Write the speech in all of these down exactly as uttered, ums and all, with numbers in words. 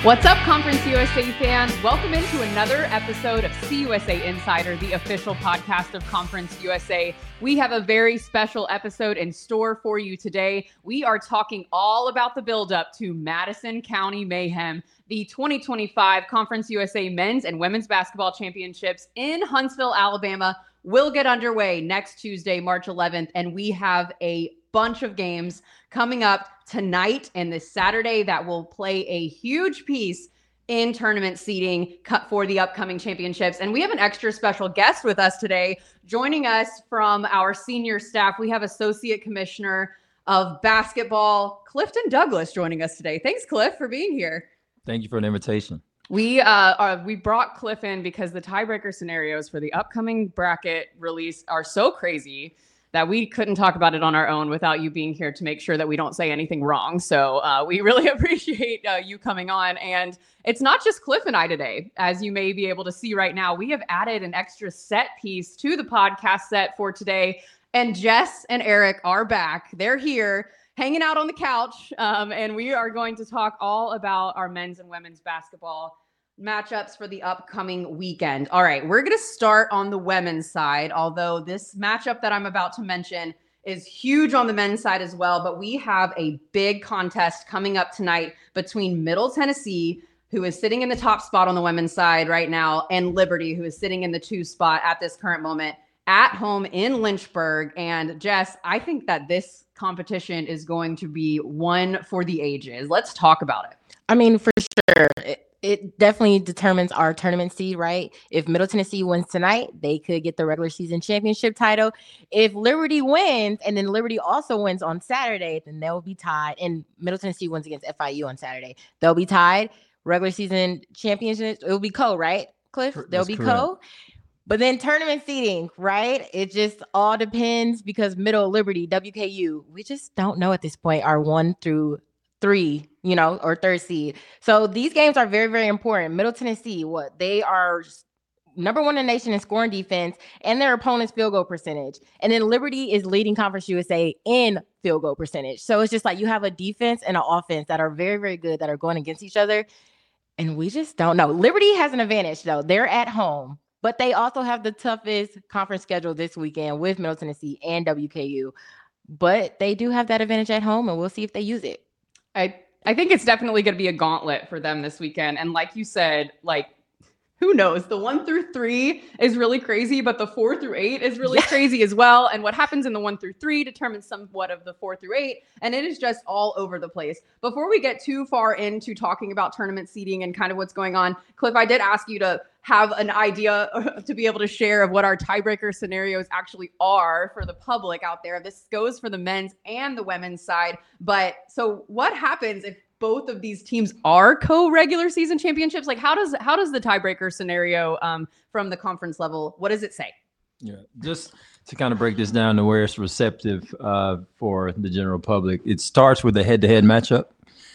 What's up, Conference U S A fans? Welcome into another episode of C U S A Insider, the official podcast of Conference U S A. We have a very special episode in store for you today. We are talking all about the buildup to Madison County Mayhem, the twenty twenty-five Conference U S A Men's and Women's Basketball Championships in Huntsville, Alabama, will get underway next Tuesday, March eleventh, and we have a bunch of games coming up tonight and this Saturday that will play a huge piece in tournament seeding cut for the upcoming championships. And we have an extra special guest with us today. Joining us from our senior staff, we have Associate Commissioner of Basketball, Clifton Douglas, joining us today. Thanks, Cliff, for being here. Thank you for the invitation. We uh, are, we brought Cliff in because the tiebreaker scenarios for the upcoming bracket release are so crazy that we couldn't talk about it on our own without you being here to make sure that we don't say anything wrong. So uh, we really appreciate uh, you coming on. And it's not just Cliff and I today. As you may be able to see right now, we have added an extra set piece to the podcast set for today. And Jess and Eric are back. They're here hanging out on the couch. Um, and we are going to talk all about our men's and women's basketball matchups for the upcoming weekend. All right, we're going to start on the women's side, although this matchup that I'm about to mention is huge on the men's side as well. But we have a big contest coming up tonight between Middle Tennessee, who is sitting in the top spot on the women's side right now, and Liberty, who is sitting in the two spot at this current moment at home in Lynchburg. And Jess, I think that this competition is going to be one for the ages. Let's talk about it. I mean, for sure. It- It definitely determines our tournament seed, right? If Middle Tennessee wins tonight, they could get the regular season championship title. If Liberty wins, and then Liberty also wins on Saturday, then they'll be tied. And Middle Tennessee wins against F I U on Saturday. They'll be tied. Regular season championship, it will be co, right, Cliff? That's They'll be correct. co. But then tournament seeding, right? It just all depends because Middle, Liberty, W K U, we just don't know at this point, are one through three, you know, or third seed. So these games are very, very important. Middle Tennessee, what they are number one in the nation in scoring defense and their opponent's field goal percentage. And then Liberty is leading Conference U S A in field goal percentage. So it's just like you have a defense and an offense that are very, very good that are going against each other. And we just don't know. Liberty has an advantage, though. They're at home, but they also have the toughest conference schedule this weekend with Middle Tennessee and W K U. But they do have that advantage at home, and we'll see if they use it. I, I think it's definitely going to be a gauntlet for them this weekend. And like you said, like, who knows? The one through three is really crazy, but the four through eight is really Yeah. crazy as well. And what happens in the one through three determines somewhat of the four through eight. And it is just all over the place. Before we get too far into talking about tournament seeding and kind of what's going on, Cliff, I did ask you to have an idea to be able to share of what our tiebreaker scenarios actually are for the public out there. This goes for the men's and the women's side. But so what happens if both of these teams are co-regular season championships? Like, how does how does the tiebreaker scenario um, from the conference level, what does it say? Yeah, just to kind of break this down to where it's receptive uh, for the general public, it starts with a head-to-head matchup.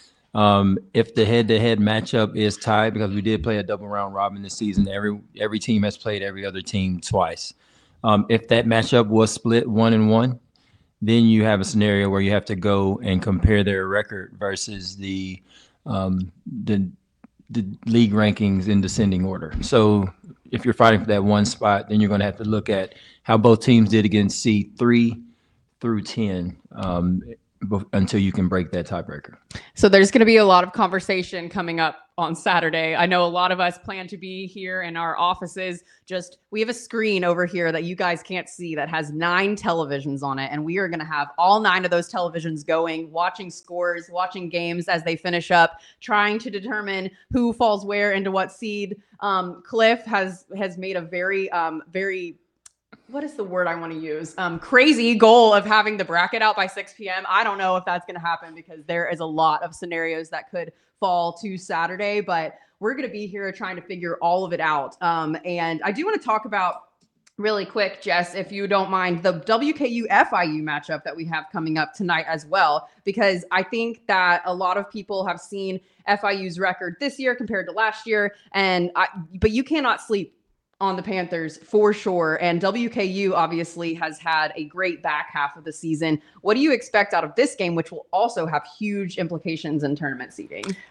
Um, if the head-to-head matchup is tied, because we did play a double round robin this season, every every team has played every other team twice. Um, if that matchup was split one and one, then you have a scenario where you have to go and compare their record versus the um, the the league rankings in descending order. So if you're fighting for that one spot, then you're going to have to look at how both teams did against seed three through ten um, bef- until you can break that tiebreaker. So there's going to be a lot of conversation coming up on Saturday. I know a lot of us plan to be here in our offices. Just, we have a screen over here that you guys can't see that has nine televisions on it. And we are going to have all nine of those televisions going, watching scores, watching games as they finish up, trying to determine who falls where into what seed. Um, Cliff has, has made a very, um, very, what is the word I want to use? Um, crazy goal of having the bracket out by six p.m. I don't know if that's going to happen because there is a lot of scenarios that could fall to Saturday, but we're going to be here trying to figure all of it out. Um, and I do want to talk about really quick, Jess, if you don't mind, the W K U F I U matchup that we have coming up tonight as well, because I think that a lot of people have seen F I U's record this year compared to last year. And I, but you cannot sleep on the Panthers for sure. And W K U obviously has had a great back half of the season. What do you expect out of this game, which will also have huge implications in tournament seeding?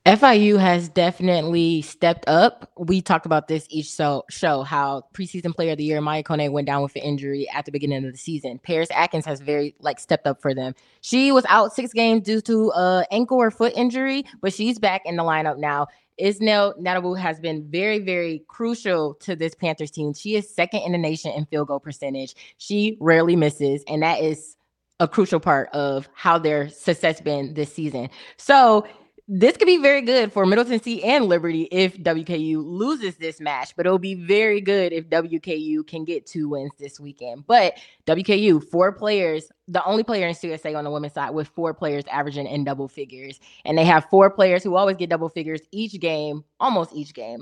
F I U has definitely stepped up. We talked about this each so, show, how preseason player of the year, Maya Kone, went down with an injury at the beginning of the season. Paris Atkins has very like stepped up for them. She was out six games due to a ankle or foot injury, but she's back in the lineup now. Isnel Nadabu has been very, very crucial to this Panthers team. She is second in the nation in field goal percentage. She rarely misses, and that is a crucial part of how their success been this season. So this could be very good for Middle Tennessee and Liberty if W K U loses this match, but it'll be very good if W K U can get two wins this weekend. But W K U, four players, the only player in C U S A on the women's side with four players averaging in double figures. And they have four players who always get double figures each game, almost each game.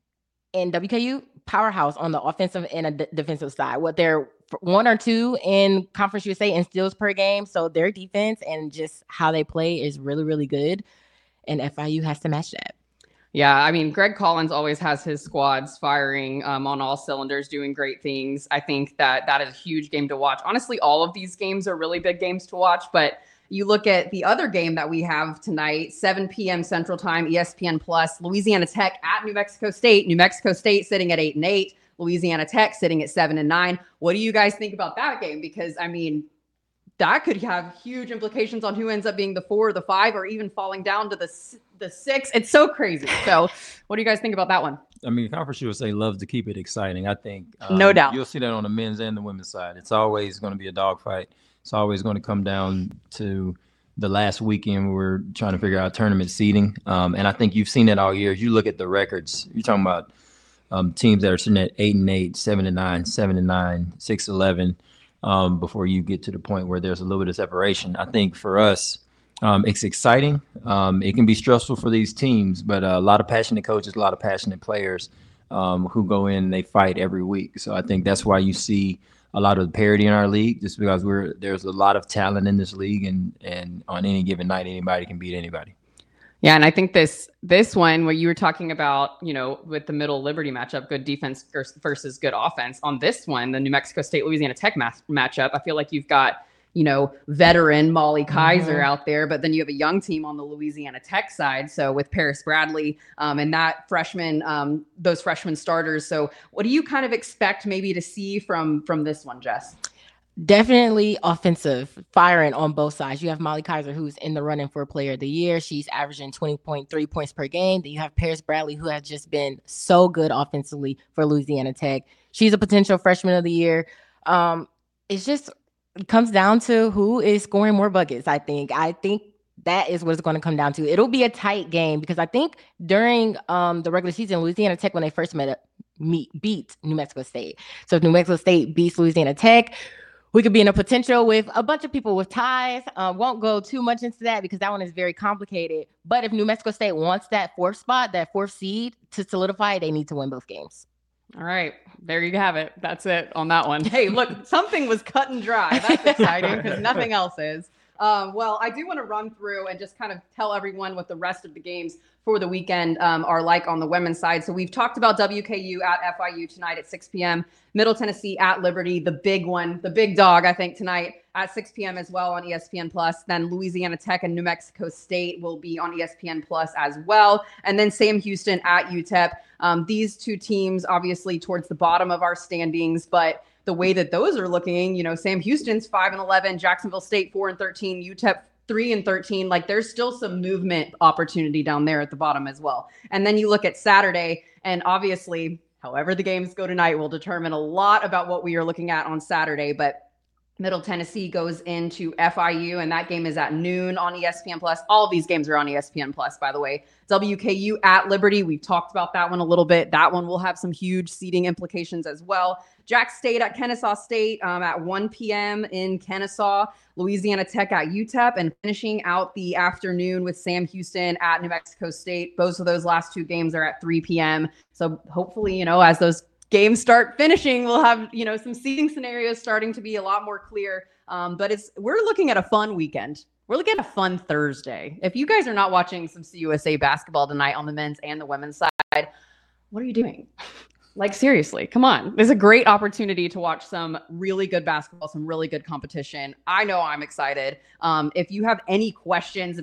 And W K U, powerhouse on the offensive and a d- defensive side. What they're one or two in Conference U S A in steals per game. So their defense and just how they play is really, really good. And F I U has to match that. Yeah, I mean, Greg Collins always has his squads firing um, on all cylinders, doing great things. I think that that is a huge game to watch. Honestly, all of these games are really big games to watch, but you look at the other game that we have tonight, seven p.m. Central Time, E S P N Plus, Louisiana Tech at New Mexico State. New Mexico State sitting at eight and eight, Louisiana Tech sitting at seven and nine. What do you guys think about that game? Because, I mean, that could have huge implications on who ends up being the four or the five, or even falling down to the the six. It's so crazy. So what do you guys think about that one? I mean, Conference U S A loves to keep it exciting. I think um, no doubt you'll see that on the men's and the women's side. It's always going to be a dogfight. It's always going to come down to the last weekend where we're trying to figure out tournament seeding. Um, and I think you've seen it all year. You look at the records. You're talking about um, teams that are sitting at eight and eight, seven and nine, seven and nine, six eleven. Um, before you get to the point where there's a little bit of separation. I think for us, um, it's exciting. Um, it can be stressful for these teams, but uh, a lot of passionate coaches, a lot of passionate players um, who go in and they fight every week. So I think that's why you see a lot of parity in our league, just because we're there's a lot of talent in this league, and and on any given night, anybody can beat anybody. Yeah, and I think this this one, where you were talking about, you know, with the Middle Liberty matchup, good defense versus good offense. On this one, the New Mexico State Louisiana Tech ma- matchup, I feel like you've got, you know, veteran Molly Kaiser mm-hmm. out there, but then you have a young team on the Louisiana Tech side. So with Paris Bradley um, and that freshman, um, those freshman starters. So what do you kind of expect maybe to see from from this one, Jess? Definitely offensive, firing on both sides. You have Molly Kaiser, who's in the running for player of the year. She's averaging twenty point three points per game. Then you have Paris Bradley, who has just been so good offensively for Louisiana Tech. She's a potential freshman of the year. Um, it's just it comes down to who is scoring more buckets, I think. I think that is what it's going to come down to. It'll be a tight game because I think during um, the regular season, Louisiana Tech, when they first met, meet, beat New Mexico State. So if New Mexico State beats Louisiana Tech, we could be in a potential with a bunch of people with ties. Uh, won't go too much into that because that one is very complicated. But if New Mexico State wants that fourth spot, that fourth seed to solidify, they need to win both games. All right. There you have it. That's it on that one. Hey, look, something was cut and dry. That's exciting because nothing else is. Um, well, I do want to run through and just kind of tell everyone what the rest of the games for the weekend um, are like on the women's side. So we've talked about W K U at F I U tonight at six p.m. Middle Tennessee at Liberty, the big one, the big dog, I think, tonight at six p.m. as well on E S P N Plus. Then Louisiana Tech and New Mexico State will be on E S P N Plus as well. And then Sam Houston at U T E P. Um, these two teams, obviously, towards the bottom of our standings, but the way that those are looking, you know, Sam Houston's five and eleven, Jacksonville State four and thirteen, U T E P three and thirteen. Like there's still some movement opportunity down there at the bottom as well. And then you look at Saturday, and obviously, however the games go tonight will determine a lot about what we are looking at on Saturday. But Middle Tennessee goes into F I U, and that game is at noon on E S P N Plus. All of these games are on E S P N Plus, by the way. W K U at Liberty. We've talked about that one a little bit. That one will have some huge seeding implications as well. Jack State at Kennesaw State um, at one p.m. in Kennesaw. Louisiana Tech at U T E P, and finishing out the afternoon with Sam Houston at New Mexico State. Both of those last two games are at three p.m. So hopefully, you know, as those games start finishing, we'll have, you know, some seeding scenarios starting to be a lot more clear. Um, but it's we're looking at a fun weekend. We're looking at a fun Thursday. If you guys are not watching some C U S A basketball tonight on the men's and the women's side, what are you doing? Like, seriously, come on. There's a great opportunity to watch some really good basketball, some really good competition. I know I'm excited. Um, if you have any questions about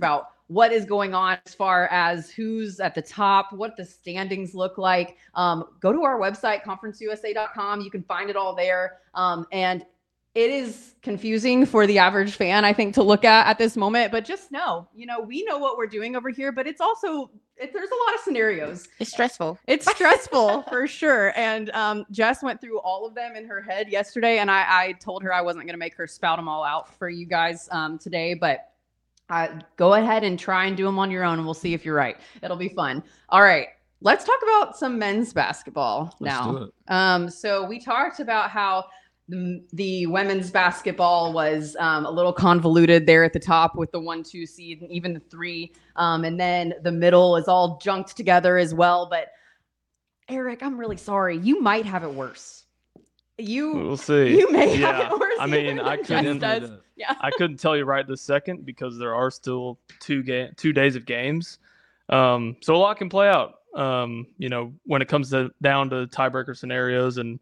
what is going on as far as who's at the top, what the standings look like, um, go to our website, conference u s a dot com. You can find it all there. Um, and it is confusing for the average fan, I think, to look at at this moment. But just know, you know, we know what we're doing over here, but it's also, it, there's a lot of scenarios. It's stressful. It's stressful for sure. And um, Jess went through all of them in her head yesterday. And I, I told her I wasn't going to make her spout them all out for you guys um, today. But uh, go ahead and try and do them on your own. And we'll see if you're right. It'll be fun. All right. Let's talk about some men's basketball Let's now. do it. Um, so we talked about how the, the women's basketball was um, a little convoluted there at the top with the one, two seed and even the three. Um, and then the middle is all junked together as well. But Eric, I'm really sorry. You might have it worse. You, We'll see. you may Yeah. have it worse. I mean, even I than couldn't- Jess does. Yeah. I couldn't tell you right this second because there are still two game two days of games, um, so a lot can play out. Um, you know, when it comes to down to tiebreaker scenarios, and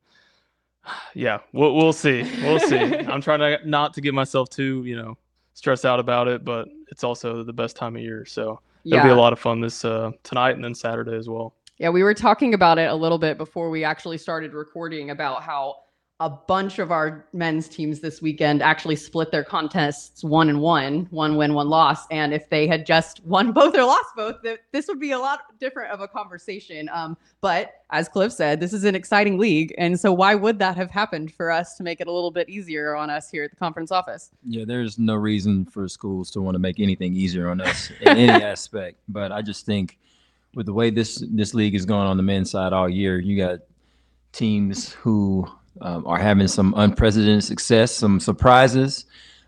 yeah, we'll we'll see, we'll see. I'm trying to not to get myself too, you know, stressed out about it, but it's also the best time of year, so it'll be a lot of fun this uh, tonight and then Saturday as well. Yeah, we were talking about it a little bit before we actually started recording about how a bunch of our men's teams this weekend actually split their contests one and one, one win, one loss. And if they had just won both or lost both, th- this would be a lot different of a conversation. Um, but as Cliff said, this is an exciting league. And so why would that have happened for us to make it a little bit easier on us here at the conference office? Yeah, there's no reason for schools to want to make anything easier on us in any aspect. But I just think with the way this this league is going on the men's side all year, you got teams who um, are having some unprecedented success, some surprises,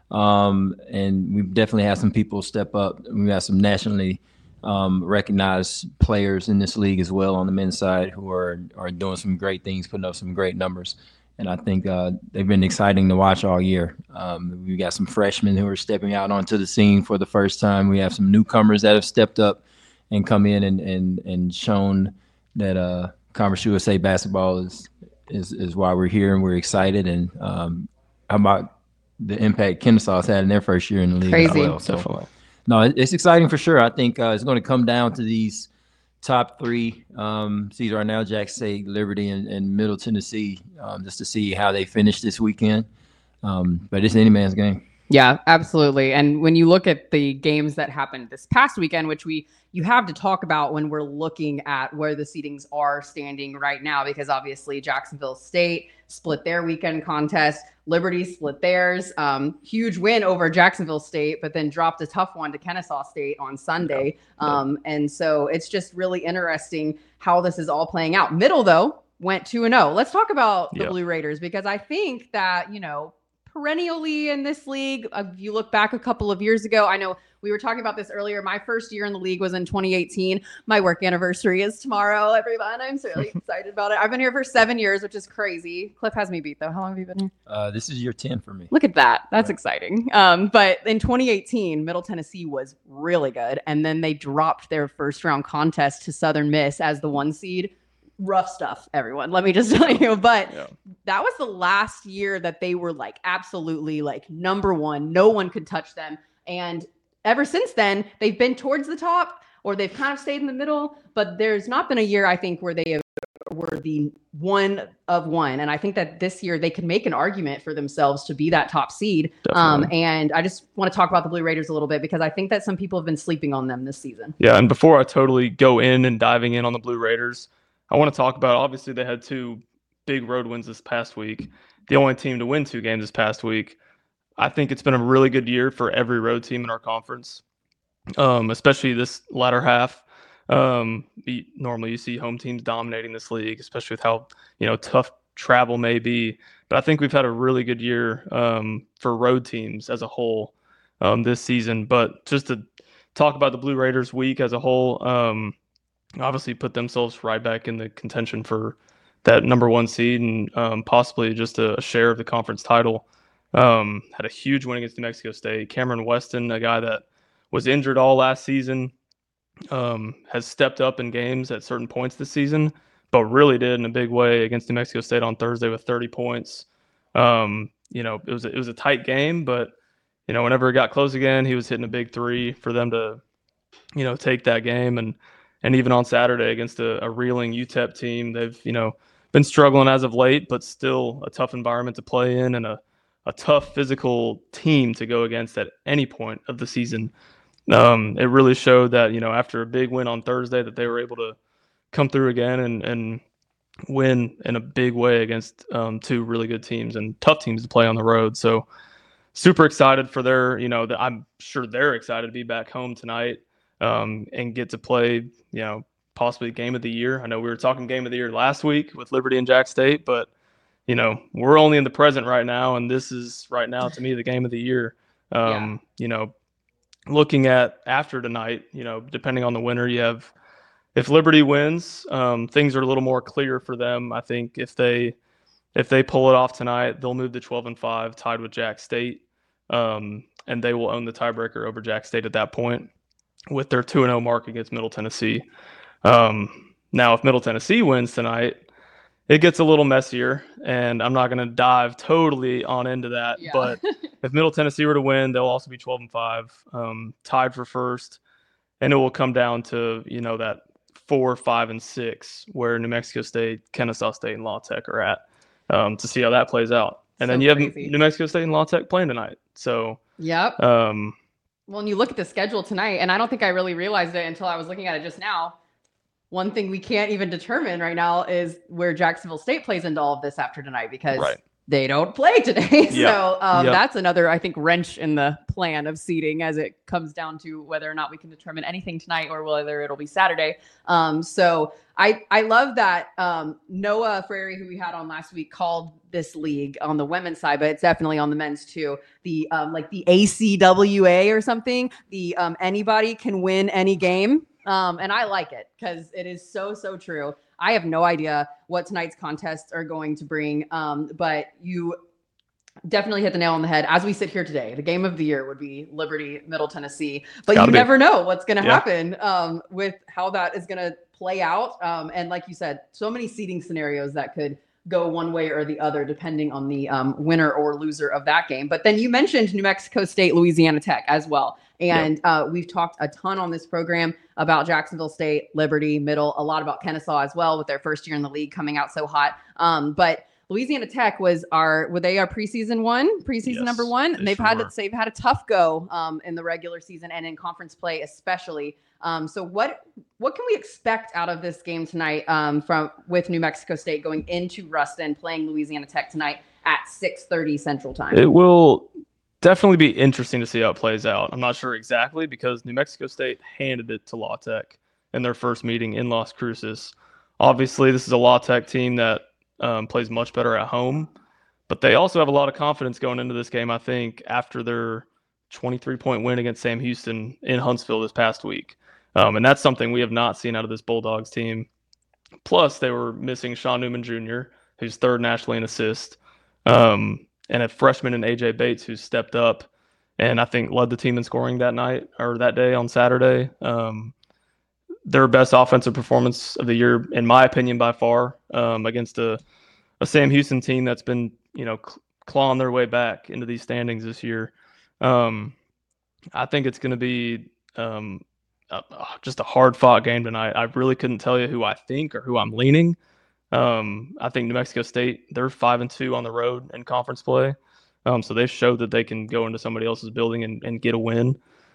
um, and we've definitely had some people step up. We got some nationally um, recognized players in this league as well on the men's side who are are doing some great things, putting up some great numbers. And I think uh, they've been exciting to watch all year. Um, we got some freshmen who are stepping out onto the scene for the first time. We have some newcomers that have stepped up and come in and and and shown that uh, Conference U S A basketball is is is why we're here and we're excited. And um, how about the impact Kennesaw's had in their first year in the league? Crazy. As well. So, Definitely. no, it- it's exciting for sure. I think uh, it's going to come down to these top three um, seeds right now: Jackson State, Liberty, and, and Middle Tennessee, um, just to see how they finish this weekend. Um, but it's any man's game. Yeah, absolutely. And when you look at the games that happened this past weekend, which we you have to talk about when we're looking at where the seedings are standing right now, because obviously Jacksonville State split their weekend contest, Liberty split theirs, um, huge win over Jacksonville State, but then dropped a tough one to Kennesaw State on Sunday. Yeah. Um, and so it's just really interesting how this is all playing out. Middle, though, went two and oh. Let's talk about the Yeah. Blue Raiders, because I think that, you know, perennially in this league, uh, if you look back a couple of years ago, I know we were talking about this earlier. My first year in the league was in twenty eighteen. My work anniversary is tomorrow, everyone. I'm so really excited about it. I've been here for seven years, which is crazy. Cliff has me beat, though. How long have you been here? Uh, this is year ten for me. Look at that. That's Right. exciting. Um, but in twenty eighteen, Middle Tennessee was really good. And then they dropped their first round contest to Southern Miss as the one seed. Rough stuff, everyone. Let me just tell you. But Yeah. that was the last year that they were like absolutely like number one. No one could touch them. And ever since then, they've been towards the top or they've kind of stayed in the middle. But there's not been a year, I think, where they were the one of one. And I think that this year they could make an argument for themselves to be that top seed. Um, Definitely. and I just want to talk about the Blue Raiders a little bit because I think that some people have been sleeping on them this season. Yeah, and before I totally go in and diving in on the Blue Raiders, I want to talk about, obviously they had two big road wins this past week. The only team to win two games this past week. I think it's been a really good year for every road team in our conference, um, especially this latter half. Um, you- normally you see home teams dominating this league, especially with how, you know, tough travel may be. But I think we've had a really good year um, for road teams as a whole um, this season. But just to talk about the Blue Raiders week as a whole, um, obviously put themselves right back in the contention for that number one seed and um, possibly just a, a share of the conference title. Um, had a huge win against New Mexico State. Cameron Weston, a guy that was injured all last season, um, has stepped up in games at certain points this season, but really did in a big way against New Mexico State on Thursday with thirty points. Um, you know, it was a, it was a tight game, but you know, whenever it got close again, he was hitting a big three for them to you know, take that game. And and even on Saturday against a, a reeling U T E P team, they've, you know, been struggling as of late, but still a tough environment to play in and a, a tough physical team to go against at any point of the season. Um, it really showed that, you know, after a big win on Thursday, that they were able to come through again and, and win in a big way against um, two really good teams and tough teams to play on the road. So super excited for their, you know, the, I'm sure they're excited to be back home tonight um, and get to play, you know, possibly game of the year. I know we were talking game of the year last week with Liberty and Jack State, but, you know, we're only in the present right now. And this is right now, to me, the game of the year. Um, yeah. You know, looking at after tonight, you know, depending on the winner, you have, if Liberty wins, um, things are a little more clear for them. I think if they if they pull it off tonight, they'll move to twelve and five, tied with Jack State, um, and they will own the tiebreaker over Jack State at that point with their two and oh mark against Middle Tennessee. Um, now, if Middle Tennessee wins tonight, it gets a little messier, and I'm not going to dive totally on into that. Yeah. But if Middle Tennessee were to win, they'll also be twelve and five, um, tied for first, and it will come down to, you know, that four, five, and six, where New Mexico State, Kennesaw State, and La Tech are at, um, to see how that plays out. And so then you crazy. have New Mexico State and La Tech playing tonight. So, yep. Um, well, and you look at the schedule tonight, and I don't think I really realized it until I was looking at it just now. One thing we can't even determine right now is where Jacksonville State plays into all of this after tonight, because right. they don't play today. Yep. So um, yep. that's another, I think, wrench in the plan of seeding as it comes down to whether or not we can determine anything tonight or whether it'll be Saturday. Um, so I, I love that um, Noah Frary, who we had on last week, called this league on the women's side, but it's definitely on the men's too. The um, like the A C W A or something, the um, anybody can win any game. Um, and I like it because it is so, so true. I have no idea what tonight's contests are going to bring, um, but you definitely hit the nail on the head. As we sit here today, the game of the year would be Liberty, Middle Tennessee, but you be. never know what's going to yeah. happen um, with how that is going to play out. Um, and like you said, so many seeding scenarios that could go one way or the other, depending on the um, winner or loser of that game. But then you mentioned New Mexico State, Louisiana Tech as well. And yep. uh, we've talked a ton on this program about Jacksonville State, Liberty, Middle, a lot about Kennesaw as well with their first year in the league coming out so hot. Um, but Louisiana Tech was our, were they our preseason one, preseason yes, number one? And they've sure had, were. they've had a tough go um, in the regular season and in conference play especially. Um, so what what can we expect out of this game tonight um, from with New Mexico State going into Ruston, playing Louisiana Tech tonight at six thirty Central Time? It will definitely be interesting to see how it plays out. I'm not sure exactly, because New Mexico State handed it to La Tech in their first meeting in Las Cruces. Obviously, this is a La Tech team that um, plays much better at home, but they also have a lot of confidence going into this game, I think, after their twenty-three point win against Sam Houston in Huntsville this past week. Um, and that's something we have not seen out of this Bulldogs team. Plus, they were missing Sean Newman Junior, who's third nationally in assist, um, and a freshman in A J Bates, who stepped up and I think led the team in scoring that night or that day on Saturday. Um, their best offensive performance of the year, in my opinion, by far, um, against a, a Sam Houston team that's been, you know, cl- clawing their way back into these standings this year. Um, I think it's going to be um, uh, just a hard-fought game tonight. I really couldn't tell you who I think or who I'm leaning. Um, I think New Mexico State, they're five and two on the road in conference play, um, so they've showed that they can go into somebody else's building and, and get a win.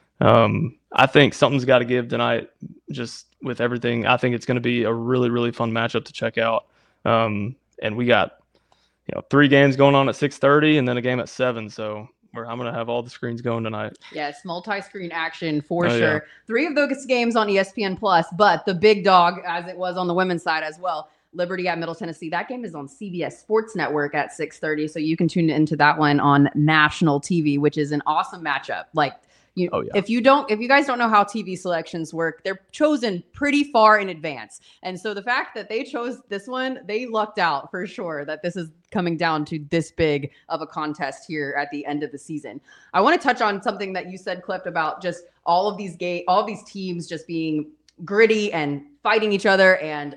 Um, I think something's got to give tonight. Just with everything, I think it's going to be a really, really fun matchup to check out. Um, and we got, you know, three games going on at six thirty, and then a game at seven. So I'm going to have all the screens going tonight. Yes, multi-screen action for oh, sure. Yeah. Three of those games on E S P N Plus, but the big dog, as it was on the women's side as well, Liberty at Middle Tennessee. That game is on C B S Sports Network at six thirty, so you can tune into that one on national T V, which is an awesome matchup. Like, you, oh, yeah. if you don't, if you guys don't know how T V selections work, they're chosen pretty far in advance. And so the fact that they chose this one, they lucked out for sure that this is coming down to this big of a contest here at the end of the season. I want to touch on something that you said, Cliff, about just all of these gay, all of these teams just being gritty and fighting each other and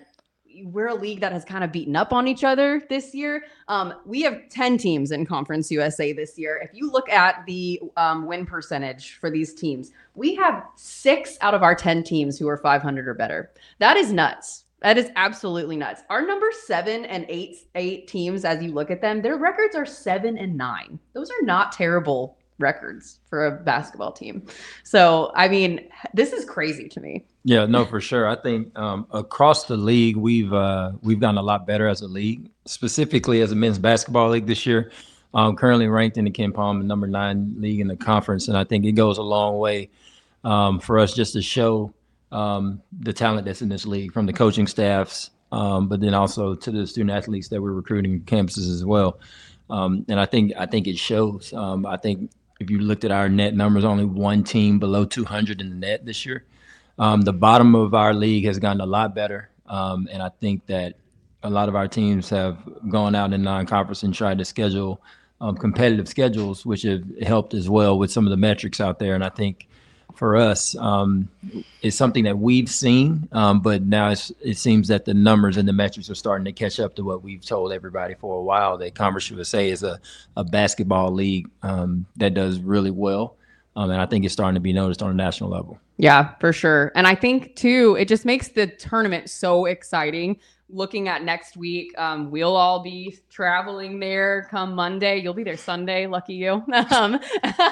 we're a league that has kind of beaten up on each other this year. Um, we have ten teams in Conference U S A this year. If you look at the um, win percentage for these teams, we have six out of our ten teams who are five hundred or better. That is nuts. That is absolutely nuts. Our number seven and eight, eight teams, as you look at them, their records are seven and nine. Those are not terrible records for a basketball team. So, I mean, this is crazy to me. Yeah, no, for sure. I think um, across the league, we've uh, we've gotten a lot better as a league, specifically as a men's basketball league this year. Um, currently ranked in the Ken Palm, number nine league in the conference, and I think it goes a long way um, for us just to show um, the talent that's in this league, from the coaching staffs, um, but then also to the student athletes that we're recruiting in campuses as well. Um, and I think I think it shows. Um, I think if you looked at our net numbers, only one team below two hundred in the net this year. Um, the bottom of our league has gotten a lot better, um, and I think that a lot of our teams have gone out in non-conference and tried to schedule um, competitive schedules, which have helped as well with some of the metrics out there. And I think for us, um, it's something that we've seen, um, but now it's, it seems that the numbers and the metrics are starting to catch up to what we've told everybody for a while, that Conference U S A is a, a basketball league um, that does really well. Um, and I think it's starting to be noticed on a national level. Yeah, for sure. And I think, too, it just makes the tournament so exciting. Looking at next week, um, we'll all be traveling there come Monday. You'll be there Sunday. Lucky you. Um,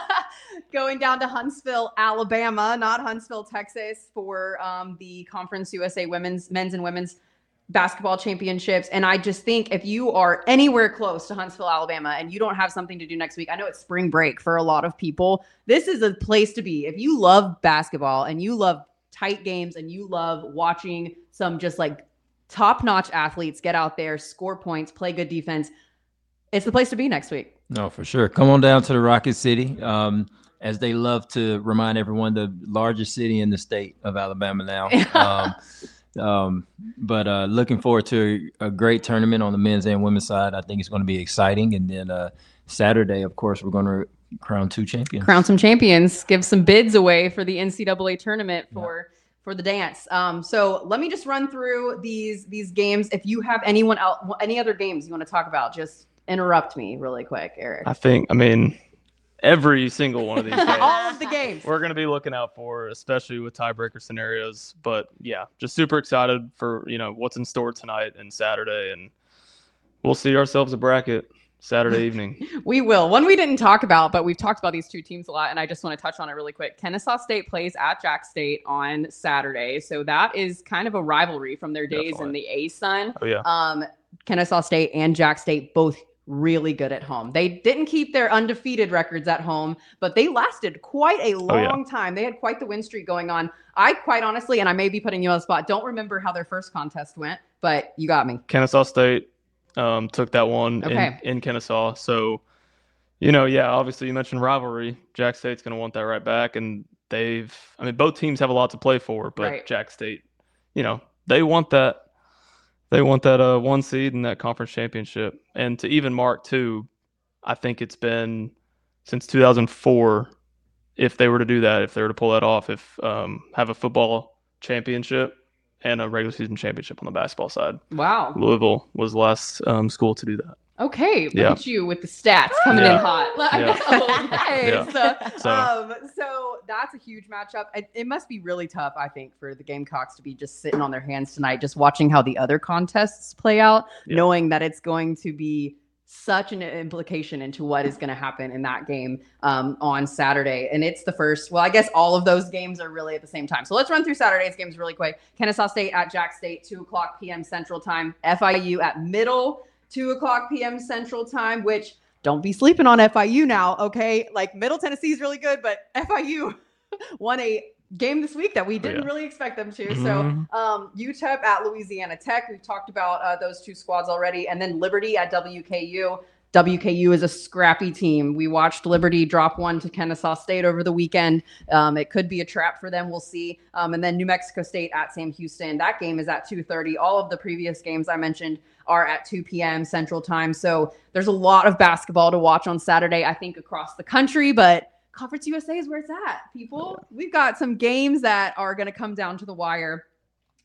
going down to Huntsville, Alabama, not Huntsville, Texas, for um, the Conference U S A women's, men's and women's basketball championships. And I just think if you are anywhere close to Huntsville, Alabama, and you don't have something to do next week, I know it's spring break for a lot of people. This is a place to be. If you love basketball and you love tight games and you love watching some just like top-notch athletes get out there, score points, play good defense, it's the place to be next week. No, for sure. Come on down to the Rocket City. Um, as they love to remind everyone, the largest city in the state of Alabama now. um, Um, but uh, looking forward to a, a great tournament on the men's and women's side. I think it's going to be exciting. And then uh, Saturday, of course, we're going to crown two champions. Crown some champions. Give some bids away for the N C double A tournament for yeah. for the dance. Um, so let me just run through these these games. If you have anyone else, any other games you want to talk about, just interrupt me really quick, Eric. I think, I mean, every single one of these games. All of the games. We're going to be looking out for, especially with tiebreaker scenarios. But, yeah, just super excited for, you know, what's in store tonight and Saturday. And we'll see ourselves a bracket Saturday evening. We will. One we didn't talk about, but we've talked about these two teams a lot, and I just want to touch on it really quick. Kennesaw State plays at Jack State on Saturday. So that is kind of a rivalry from their days Definitely. in the A-Sun. Oh, yeah. Um, Kennesaw State and Jack State both really good at home. They didn't keep their undefeated records at home, but they lasted quite a long oh, yeah. time. They had quite the win streak going on. I quite honestly, and I may be putting you on the spot, don't remember how their first contest went, but you got me. Kennesaw State um, took that one okay. in, in Kennesaw. So, you know, yeah, obviously you mentioned rivalry. Jack State's going to want that right back. And they've, I mean, both teams have a lot to play for, but right. Jack State, you know, they want that. They want that uh, one seed in that conference championship. And to even mark, too, I think it's been since two thousand four, if they were to do that, if they were to pull that off, if um, have a football championship and a regular season championship on the basketball side. Wow. Louisville was the last um, school to do that. Okay, look yeah. at you with the stats coming yeah. in hot. Yeah. okay, yeah. so, so. Um, so that's a huge matchup. It, it must be really tough, I think, for the Gamecocks to be just sitting on their hands tonight, just watching how the other contests play out, yeah. knowing that it's going to be such an implication into what is going to happen in that game um, on Saturday. And it's the first, well, I guess all of those games are really at the same time. So let's run through Saturday's games really quick. Kennesaw State at Jack State, two o'clock p.m. Central Time. F I U at Middle, two o'clock p.m. Central Time, which don't be sleeping on F I U now, okay? Like Middle Tennessee is really good, but F I U won a game this week that we didn't oh, yeah. really expect them to. Mm-hmm. So um, U T E P at Louisiana Tech. We've talked about uh, those two squads already. And then Liberty at W K U. W K U is a scrappy team. We watched Liberty drop one to Kennesaw State over the weekend. Um, it could be a trap for them. We'll see. Um, and then New Mexico State at Sam Houston. That game is at two thirty. All of the previous games I mentioned are at two p.m. Central Time. So there's a lot of basketball to watch on Saturday, I think, across the country. But Conference U S A is where it's at, people. We've got some games that are going to come down to the wire.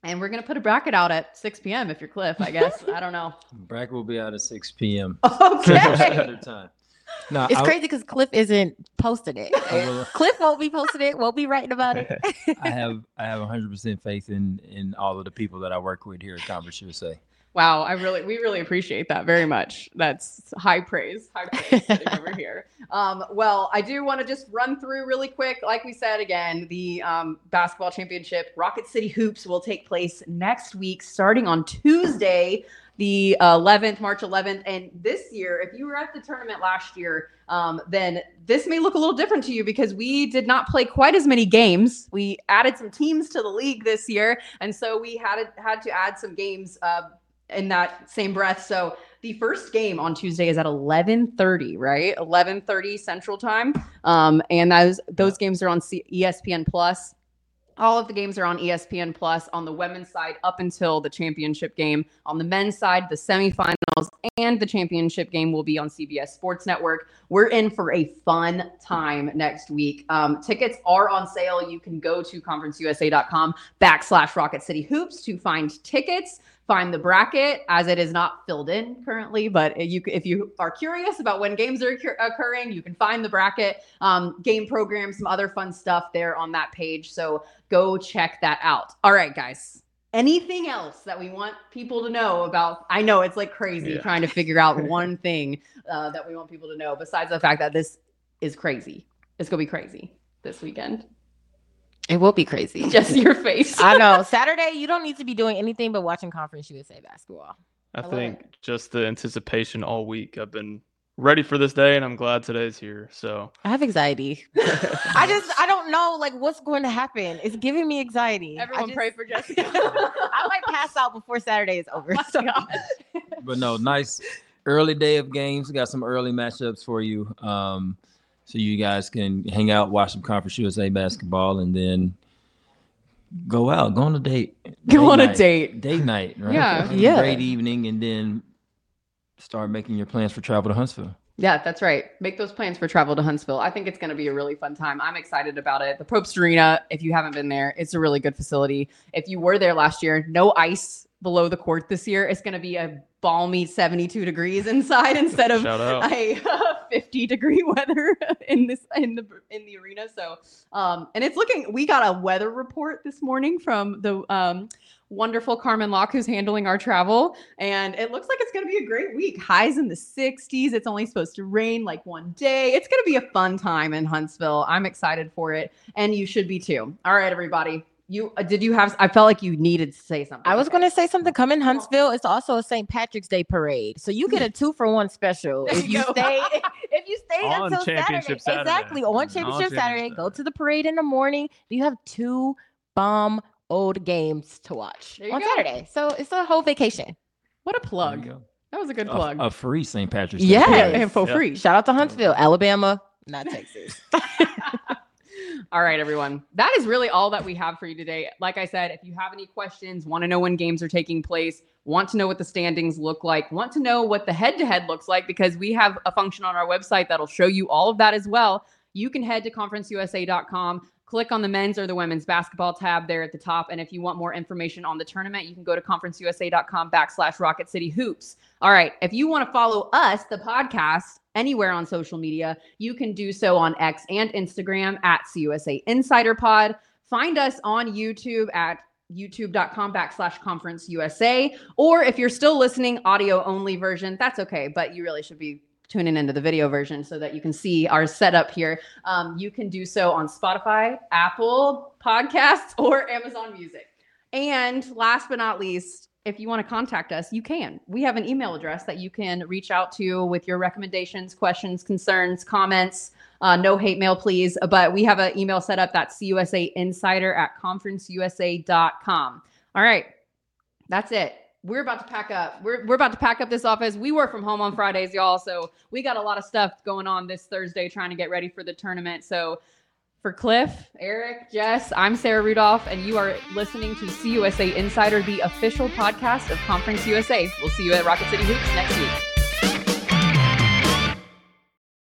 And we're going to put a bracket out at six p.m. if you're Cliff, I guess. I don't know. Bracket will be out at six p.m. Okay. Standard time. No, It's I, crazy because Cliff isn't posting it. I will- Cliff won't be posting it. Won't be writing about it. I have I have one hundred percent faith in in all of the people that I work with here at Conference U S A. Wow, I really, we really appreciate that very much. That's high praise, high praise sitting over here. Um, well, I do want to just run through really quick. Like we said again, the um, basketball championship, Rocket City Hoops, will take place next week, starting on Tuesday, the eleventh, March eleventh. And this year, if you were at the tournament last year, um, then this may look a little different to you because we did not play quite as many games. We added some teams to the league this year, and so we had had to add some games. Uh, in that same breath. So the first game on Tuesday is at eleven thirty, right? eleven thirty Central Time. Um, and those those games are on C- E S P N Plus. All of the games are on E S P N Plus on the women's side up until the championship game. On the men's side, the semifinals and the championship game will be on C B S Sports Network. We're in for a fun time next week. Um, tickets are on sale. You can go to conferenceusa.com backslash Rocket City Hoops to find tickets. Find the bracket, as it is not filled in currently, but you, if you are curious about when games are occurring, you can find the bracket, um, game program, some other fun stuff there on that page. So go check that out. All right, guys. Anything else that we want people to know about? I know it's like crazy Yeah. trying to figure out one thing uh, that we want people to know, besides the fact that this is crazy. It's going to be crazy this weekend. It will be crazy. Just your face. I know. Saturday, you don't need to be doing anything but watching Conference U S A basketball. I love think just the anticipation all week. I've been ready for this day, and I'm glad today's here. So I have anxiety. I just, I don't know, like, what's going to happen. It's giving me anxiety. I Everyone just- pray for Jessica. I might pass out before Saturday is over. Oh So. my gosh. But no, nice early day of games. We got some early matchups for you. Um, so you guys can hang out, watch some Conference U S A basketball, and then go out, go on a date. Go Date on a night. date. Date night, right? Yeah. Have a Yeah. Great evening, and then start making your plans for travel to Huntsville. Yeah, that's right. Make those plans for travel to Huntsville. I think it's going to be a really fun time. I'm excited about it. The Probst Arena, if you haven't been there, it's a really good facility. If you were there last year, no ice below the court this year. It's going to be a balmy seventy-two degrees inside instead of shout out. a fifty degree weather in this in the in the arena. So um and it's looking, we got a weather report this morning from the um wonderful Carmen Locke, who's handling our travel, and it looks like it's going to be a great week. Highs in the sixties. It's only supposed to rain like one day. It's going to be a fun time in Huntsville. I'm excited for it, and you should be too. All right, everybody. You uh, did you have? I felt like you needed to say something. I was Okay. going to say something. Come in Huntsville. It's also a Saint Patrick's Day parade, so you get a two for one special There if you you go. stay. If you stay On until Championship Saturday, Saturday. exactly on On Championship Championship Saturday. Go Saturday. to the parade in the morning. You have two bomb old games to watch There you on go. Saturday, so it's a whole vacation. What a There plug. you go. That was a good A- plug. A, free Saint Patrick's Day. Yes. yeah, parade. and for Yeah. free. Shout out to Huntsville, Alabama, not Texas. All right, everyone. That is really all that we have for you today. Like I said, if you have any questions, want to know when games are taking place, want to know what the standings look like, want to know what the head-to-head looks like, because we have a function on our website that'll show you all of that as well, you can head to conference u s a dot com, click on the men's or the women's basketball tab there at the top. And if you want more information on the tournament, you can go to conference u s a dot com backslash Rocket City Hoops. All right. If you want to follow us, the podcast, anywhere on social media, you can do so on X and Instagram at C U S A Insider Pod. Find us on YouTube at youtube.com backslash conference USA. Or if you're still listening, audio only version, that's okay. But you really should be tuning into the video version so that you can see our setup here. Um, you can do so on Spotify, Apple Podcasts, or Amazon Music. And last but not least, if you want to contact us, you can. We have an email address that you can reach out to with your recommendations, questions, concerns, comments. Uh, no hate mail, please. But we have an email set up that's C U S A Insider at conference u s a dot com. All right. That's it. We're about to pack up. We're, we're about to pack up this office. We work from home on Fridays, y'all. So we got a lot of stuff going on this Thursday trying to get ready for the tournament. So for Cliff, Eric, Jess, I'm Sarah Rudolph, and you are listening to C U S A Insider, the official podcast of Conference U S A. We'll see you at Rocket City Hoops next week.